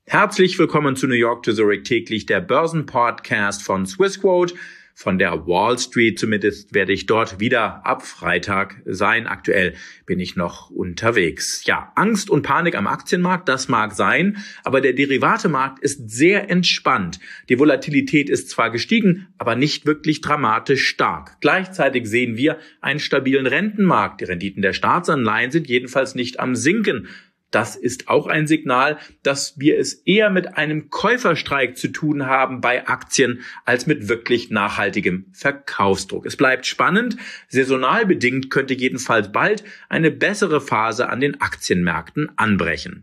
Herzlich willkommen zu New York to Zurich täglich, der Börsenpodcast von Swissquote. Von der Wall Street zumindest werde ich dort wieder ab Freitag sein. Aktuell bin ich noch unterwegs. Ja, Angst und Panik am Aktienmarkt, das mag sein, aber der Derivatemarkt ist sehr entspannt. Die Volatilität ist zwar gestiegen, aber nicht wirklich dramatisch stark. Gleichzeitig sehen wir einen stabilen Rentenmarkt. Die Renditen der Staatsanleihen sind jedenfalls nicht am Sinken. Das ist auch ein Signal, dass wir es eher mit einem Käuferstreik zu tun haben bei Aktien als mit wirklich nachhaltigem Verkaufsdruck. Es bleibt spannend. Saisonal bedingt könnte jedenfalls bald eine bessere Phase an den Aktienmärkten anbrechen.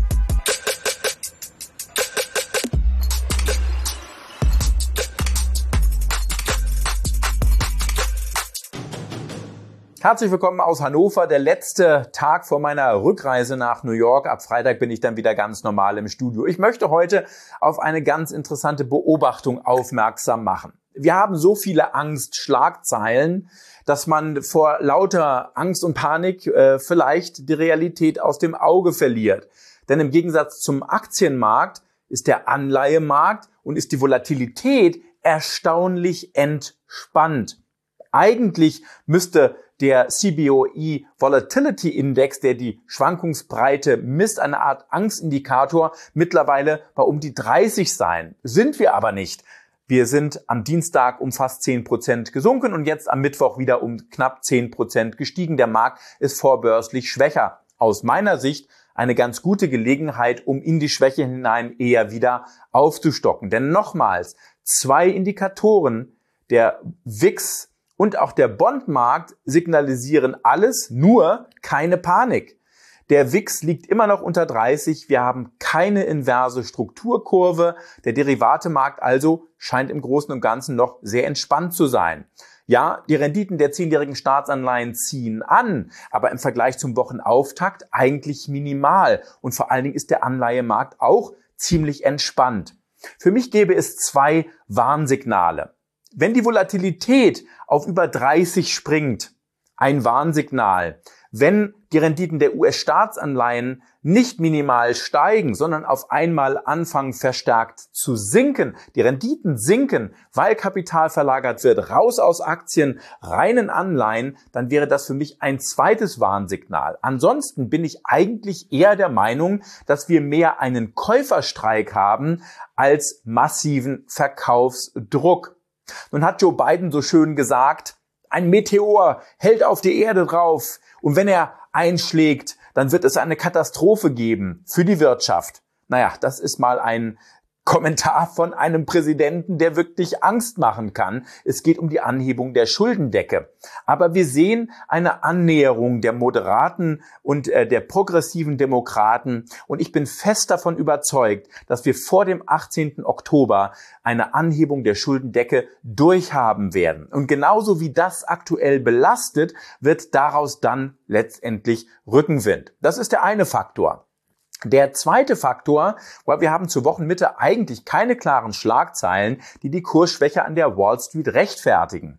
Herzlich willkommen aus Hannover, der letzte Tag vor meiner Rückreise nach New York. Ab Freitag bin ich dann wieder ganz normal im Studio. Ich möchte heute auf eine ganz interessante Beobachtung aufmerksam machen. Wir haben so viele Angstschlagzeilen, dass man vor lauter Angst und Panik vielleicht die Realität aus dem Auge verliert. Denn im Gegensatz zum Aktienmarkt ist der Anleihemarkt und ist die Volatilität erstaunlich entspannt. Eigentlich müsste der CBOE Volatility Index, der die Schwankungsbreite misst, eine Art Angstindikator, mittlerweile bei um die 30 sein. Sind wir aber nicht. Wir sind am Dienstag um fast 10% gesunken und jetzt am Mittwoch wieder um knapp 10% gestiegen. Der Markt ist vorbörslich schwächer. Aus meiner Sicht eine ganz gute Gelegenheit, um in die Schwäche hinein eher wieder aufzustocken. Denn nochmals, zwei Indikatoren, der VIX und auch der Bondmarkt, signalisieren alles, nur keine Panik. Der VIX liegt immer noch unter 30. Wir haben keine inverse Strukturkurve. Der Derivatemarkt also scheint im Großen und Ganzen noch sehr entspannt zu sein. Ja, die Renditen der 10-jährigen Staatsanleihen ziehen an, aber im Vergleich zum Wochenauftakt eigentlich minimal. Und vor allen Dingen ist der Anleihemarkt auch ziemlich entspannt. Für mich gäbe es zwei Warnsignale. Wenn die Volatilität auf über 30 springt, ein Warnsignal. Wenn die Renditen der US-Staatsanleihen nicht minimal steigen, sondern auf einmal anfangen verstärkt zu sinken, die Renditen sinken, weil Kapital verlagert wird, raus aus Aktien, rein in Anleihen, dann wäre das für mich ein zweites Warnsignal. Ansonsten bin ich eigentlich eher der Meinung, dass wir mehr einen Käuferstreik haben als massiven Verkaufsdruck. Nun hat Joe Biden so schön gesagt, ein Meteor hält auf die Erde drauf und wenn er einschlägt, dann wird es eine Katastrophe geben für die Wirtschaft. Naja, das ist mal ein Kommentar von einem Präsidenten, der wirklich Angst machen kann. Es geht um die Anhebung der Schuldendecke. Aber wir sehen eine Annäherung der Moderaten und der progressiven Demokraten. Und ich bin fest davon überzeugt, dass wir vor dem 18. Oktober eine Anhebung der Schuldendecke durchhaben werden. Und genauso wie das aktuell belastet, wird daraus dann letztendlich Rückenwind. Das ist der eine Faktor. Der zweite Faktor, weil wir haben zur Wochenmitte eigentlich keine klaren Schlagzeilen, die die Kursschwäche an der Wall Street rechtfertigen.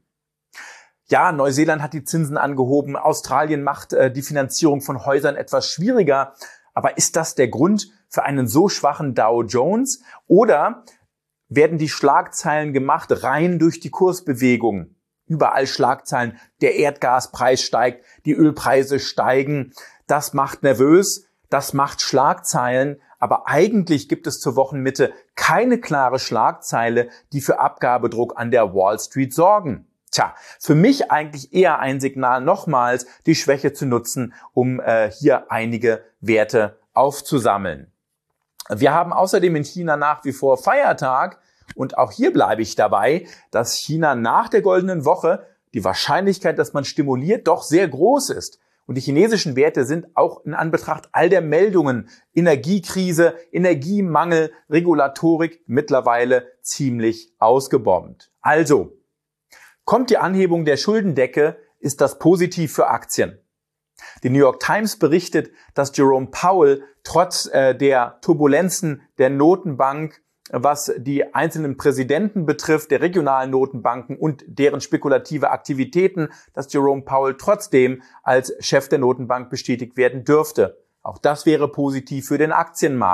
Ja, Neuseeland hat die Zinsen angehoben, Australien macht die Finanzierung von Häusern etwas schwieriger. Aber ist das der Grund für einen so schwachen Dow Jones? Oder werden die Schlagzeilen gemacht rein durch die Kursbewegung? Überall Schlagzeilen, der Erdgaspreis steigt, die Ölpreise steigen, das macht nervös. Das macht Schlagzeilen, aber eigentlich gibt es zur Wochenmitte keine klare Schlagzeile, die für Abgabedruck an der Wall Street sorgen. Tja, für mich eigentlich eher ein Signal, nochmals die Schwäche zu nutzen, um hier einige Werte aufzusammeln. Wir haben außerdem in China nach wie vor Feiertag und auch hier bleibe ich dabei, dass China nach der goldenen Woche die Wahrscheinlichkeit, dass man stimuliert, doch sehr groß ist. Und die chinesischen Werte sind auch in Anbetracht all der Meldungen, Energiekrise, Energiemangel, Regulatorik mittlerweile ziemlich ausgebombt. Also, kommt die Anhebung der Schuldendecke, ist das positiv für Aktien. Die New York Times berichtet, dass Jerome Powell trotz der Turbulenzen der Notenbank, was die einzelnen Präsidenten betrifft, der regionalen Notenbanken und deren spekulative Aktivitäten, dass Jerome Powell trotzdem als Chef der Notenbank bestätigt werden dürfte. Auch das wäre positiv für den Aktienmarkt.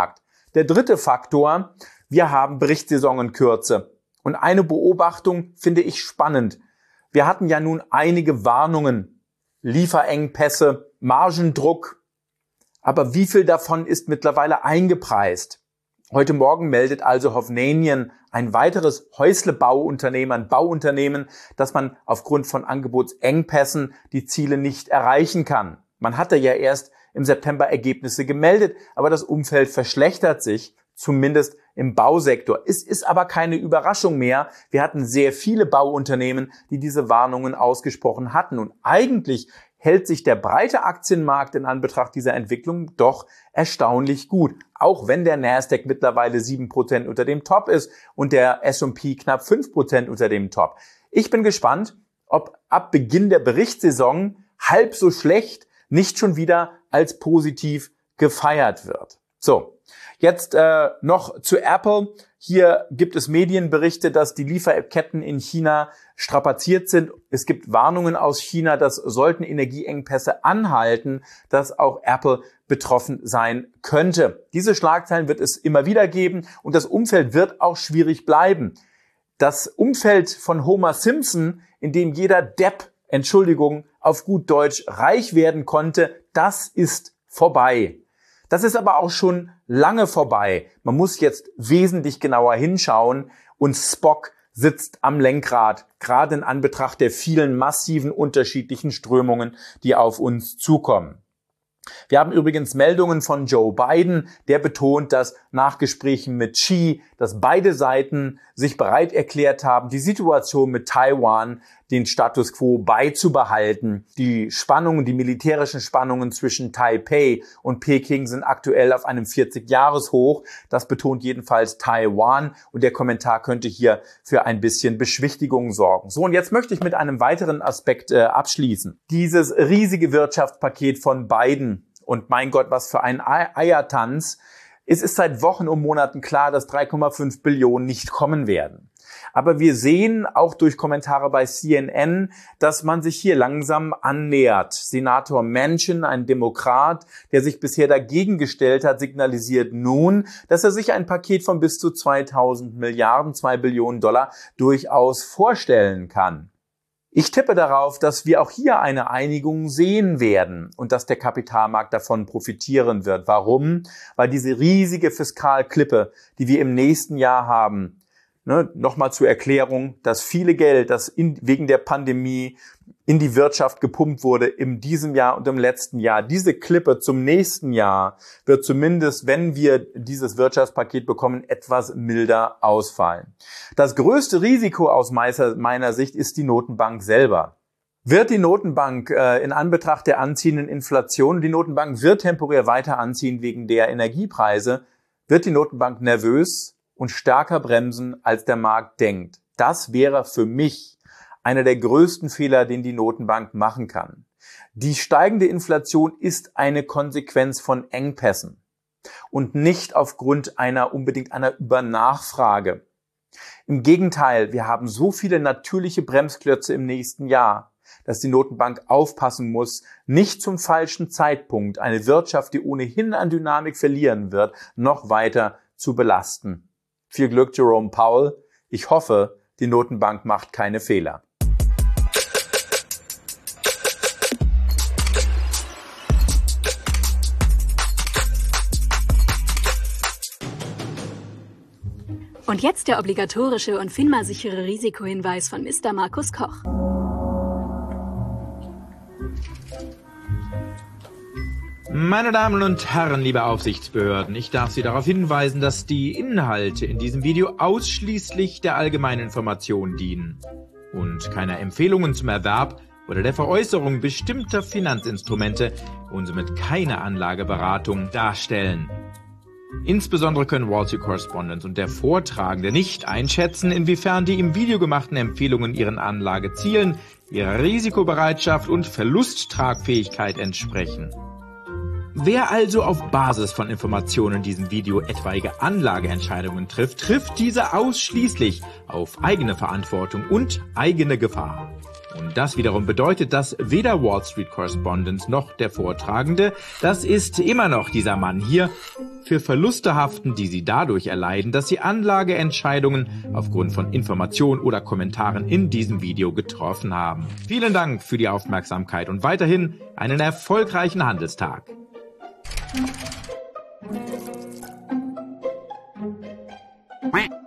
Der dritte Faktor, wir haben Berichtssaisonenкürze. Und eine Beobachtung finde ich spannend. Wir hatten ja nun einige Warnungen, Lieferengpässe, Margendruck. Aber wie viel davon ist mittlerweile eingepreist? Heute Morgen meldet also Hovnanian, ein weiteres Häuslebauunternehmen, ein Bauunternehmen, dass man aufgrund von Angebotsengpässen die Ziele nicht erreichen kann. Man hatte ja erst im September Ergebnisse gemeldet, aber das Umfeld verschlechtert sich, zumindest im Bausektor. Es ist aber keine Überraschung mehr. Wir hatten sehr viele Bauunternehmen, die diese Warnungen ausgesprochen hatten. Und eigentlich hält sich der breite Aktienmarkt in Anbetracht dieser Entwicklung doch erstaunlich gut. Auch wenn der Nasdaq mittlerweile 7% unter dem Top ist und der S&P knapp 5% unter dem Top. Ich bin gespannt, ob ab Beginn der Berichtssaison halb so schlecht nicht schon wieder als positiv gefeiert wird. So, jetzt noch zu Apple. Hier gibt es Medienberichte, dass die Lieferketten in China strapaziert sind. Es gibt Warnungen aus China, dass sollten Energieengpässe anhalten, dass auch Apple betroffen sein könnte. Diese Schlagzeilen wird es immer wieder geben und das Umfeld wird auch schwierig bleiben. Das Umfeld von Homer Simpson, in dem jeder Depp, Entschuldigung, auf gut Deutsch reich werden konnte, das ist vorbei. Das ist aber auch schon lange vorbei. Man muss jetzt wesentlich genauer hinschauen und Spock sitzt am Lenkrad, gerade in Anbetracht der vielen massiven unterschiedlichen Strömungen, die auf uns zukommen. Wir haben übrigens Meldungen von Joe Biden, der betont, dass nach Gesprächen mit Xi, dass beide Seiten sich bereit erklärt haben, die Situation mit Taiwan, den Status quo beizubehalten. Die Spannungen, die militärischen Spannungen zwischen Taipei und Peking sind aktuell auf einem 40-Jahres-Hoch. Das betont jedenfalls Taiwan und der Kommentar könnte hier für ein bisschen Beschwichtigung sorgen. So, und jetzt möchte ich mit einem weiteren Aspekt abschließen. Dieses riesige Wirtschaftspaket von Biden und mein Gott, was für ein Eiertanz. Es ist seit Wochen und Monaten klar, dass 3,5 Billionen nicht kommen werden. Aber wir sehen auch durch Kommentare bei CNN, dass man sich hier langsam annähert. Senator Manchin, ein Demokrat, der sich bisher dagegen gestellt hat, signalisiert nun, dass er sich ein Paket von bis zu 2000 Milliarden, 2 Billionen Dollar durchaus vorstellen kann. Ich tippe darauf, dass wir auch hier eine Einigung sehen werden und dass der Kapitalmarkt davon profitieren wird. Warum? Weil diese riesige Fiskalklippe, die wir im nächsten Jahr haben, nochmal zur Erklärung, das viele Geld, das wegen der Pandemie in die Wirtschaft gepumpt wurde in diesem Jahr und im letzten Jahr. Diese Klippe zum nächsten Jahr wird zumindest, wenn wir dieses Wirtschaftspaket bekommen, etwas milder ausfallen. Das größte Risiko aus meiner Sicht ist die Notenbank selber. Wird die Notenbank in Anbetracht der anziehenden Inflation, die Notenbank wird temporär weiter anziehen wegen der Energiepreise, wird die Notenbank nervös und stärker bremsen, als der Markt denkt. Das wäre für mich einer der größten Fehler, den die Notenbank machen kann. Die steigende Inflation ist eine Konsequenz von Engpässen und nicht aufgrund unbedingt einer Übernachfrage. Im Gegenteil, wir haben so viele natürliche Bremsklötze im nächsten Jahr, dass die Notenbank aufpassen muss, nicht zum falschen Zeitpunkt eine Wirtschaft, die ohnehin an Dynamik verlieren wird, noch weiter zu belasten. Viel Glück, Jerome Powell. Ich hoffe, die Notenbank macht keine Fehler. Und jetzt der obligatorische und FINMA-sichere Risikohinweis von Mr. Markus Koch. Meine Damen und Herren, liebe Aufsichtsbehörden, ich darf Sie darauf hinweisen, dass die Inhalte in diesem Video ausschließlich der allgemeinen Information dienen und keiner Empfehlungen zum Erwerb oder der Veräußerung bestimmter Finanzinstrumente und somit keine Anlageberatung darstellen. Insbesondere können Wall Street Correspondent und der Vortragende nicht einschätzen, inwiefern die im Video gemachten Empfehlungen ihren Anlagezielen, ihrer Risikobereitschaft und Verlusttragfähigkeit entsprechen. Wer also auf Basis von Informationen in diesem Video etwaige Anlageentscheidungen trifft diese ausschließlich auf eigene Verantwortung und eigene Gefahr. Und das wiederum bedeutet, dass weder Wall Street Correspondent noch der Vortragende, das ist immer noch dieser Mann hier, für Verluste haften, die sie dadurch erleiden, dass sie Anlageentscheidungen aufgrund von Informationen oder Kommentaren in diesem Video getroffen haben. Vielen Dank für die Aufmerksamkeit und weiterhin einen erfolgreichen Handelstag. Quack.